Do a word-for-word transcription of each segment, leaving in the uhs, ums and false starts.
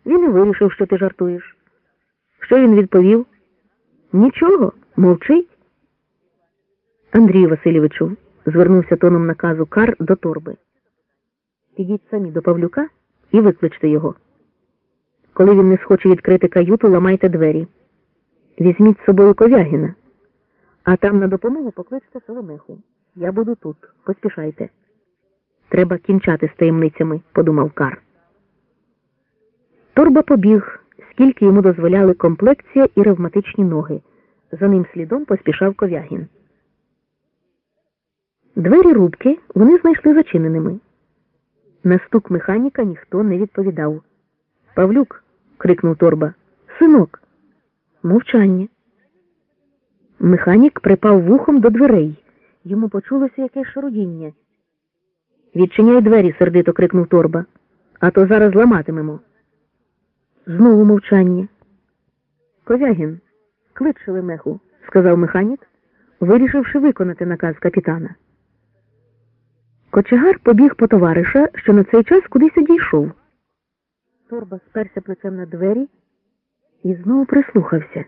Він і вирішив, що ти жартуєш. Що він відповів? Нічого, мовчить. Андрію Васильовичу, звернувся тоном наказу Кар до Торби. Підіть самі до Павлюка і викличте його. Коли він не схоче відкрити каюту, ламайте двері. Візьміть з собою Ковягіна, а там на допомогу покличте Соломиху. Я буду тут, поспішайте. Треба кінчати з таємницями, подумав Кар. Торба побіг, скільки йому дозволяли комплекція і ревматичні ноги. За ним слідом поспішав Ковягін. Двері рубки вони знайшли зачиненими. На стук механіка ніхто не відповідав. «Павлюк!» – крикнув Торба. «Синок!» Мовчання. Механік припав вухом до дверей. Йому почулося якесь шарудіння. «Відчиняй двері!» – сердито крикнув Торба. «А то зараз ламатимемо!» Знову мовчання. «Ковягін, клич Шелемеху!» – сказав механік, вирішивши виконати наказ капітана. Кочегар побіг по товариша, що на цей час кудись одійшов. Торба сперся плечем на двері і знову прислухався.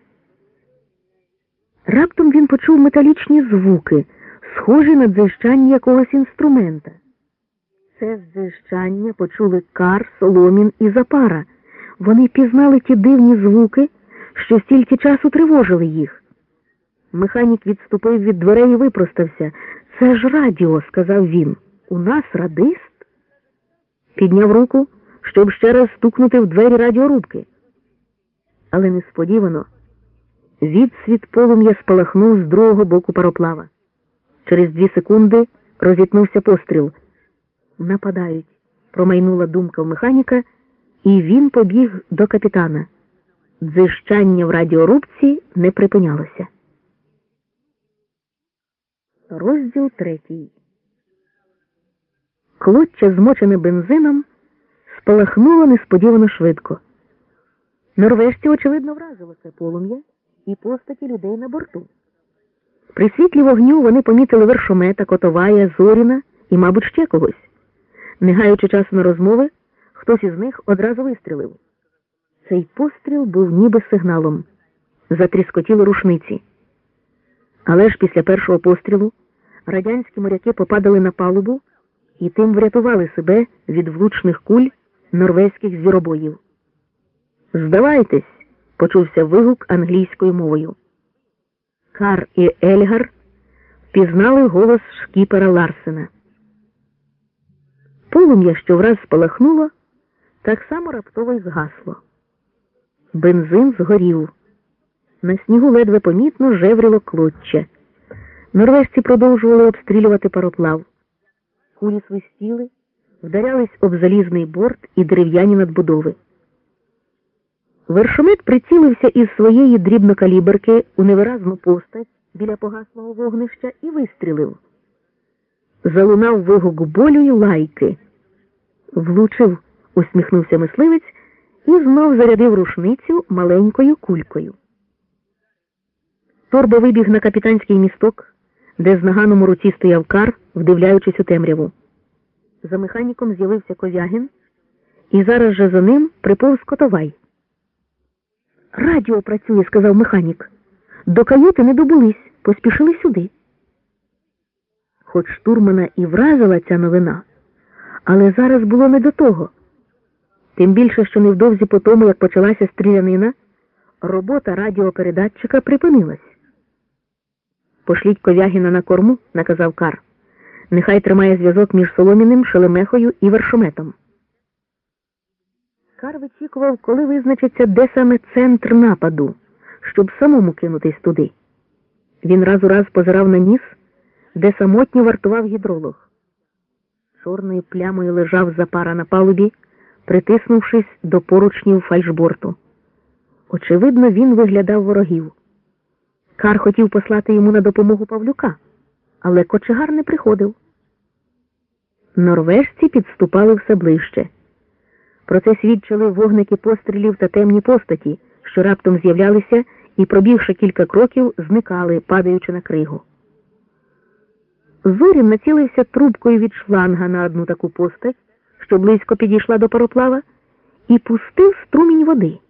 Раптом він почув металічні звуки, схожі на дзижчання якогось інструмента. Це дзижчання почули Кар, Соломін і Запара. Вони пізнали ті дивні звуки, що стільки часу тривожили їх. Механік відступив від дверей і випростався. «Це ж радіо», – сказав він. «У нас радист?» Підняв руку, щоб ще раз стукнути в двері радіорубки. Але несподівано відсвіт полум'я спалахнув з другого боку пароплава. Через дві секунди розітнувся постріл. «Нападають», – промайнула думка в механіка, і він побіг до капітана. Дзижчання в радіорубці не припинялося. Розділ третій. Клоччя, змочене бензином, спалахнуло несподівано швидко. Норвежці, очевидно, вразило це полум'я і постаті людей на борту. При світлі вогню вони помітили Вершомета, Котовая, Зоріна і, мабуть, ще когось. Не гаючи часу на розмови, хтось із них одразу вистрілив. Цей постріл був ніби сигналом. Затріскотіли рушниці. Але ж після першого пострілу радянські моряки попадали на палубу і тим врятували себе від влучних куль норвезьких звіробоїв. «Здавайтесь!» – почувся вигук англійською мовою. Кар і Ельгар пізнали голос шкіпера Ларсена. Полум'я, що враз спалахнуло, так само раптово й згасло. Бензин згорів. На снігу ледве помітно жевріло клоччя. Норвежці продовжували обстрілювати пароплав. Кулі свистіли, вдарялись об залізний борт і дерев'яні надбудови. Вершомет прицілився із своєї дрібнокаліберки у невиразну постать біля погаслого вогнища і вистрілив. Залунав вигук болю й лайки. «Влучив», – усміхнувся мисливець і знов зарядив рушницю маленькою кулькою. Торба вибіг на капітанський місток, де з наганом у руці стояв Кар, вдивляючись у темряву. За механіком з'явився Ковягін, і зараз же за ним приповз Котовай. «Радіо працює», – сказав механік. «До каюти не добулись, поспішили сюди». Хоч штурмана і вразила ця новина, але зараз було не до того. Тим більше, що невдовзі по тому, як почалася стрілянина, робота радіопередатчика припинилась. «Пошліть Ковягіна на корму», – наказав Кар. «Нехай тримає зв'язок між Соломіним, Шелемехою і Вершометом». Кар вичікував, коли визначиться, де саме центр нападу, щоб самому кинутись туди. Він раз у раз позирав на ніс, де самотньо вартував гідролог. Чорною плямою лежав Запара на палубі, притиснувшись до поручнів фальшборту. Очевидно, він виглядав ворогів. Кар хотів послати йому на допомогу Павлюка, але кочегар не приходив. Норвежці підступали все ближче. Про це свідчили вогники пострілів та темні постаті, що раптом з'являлися і, пробігши кілька кроків, зникали, падаючи на кригу. Зорін націлився трубкою від шланга на одну таку постать, що близько підійшла до пароплава, і пустив струмінь води.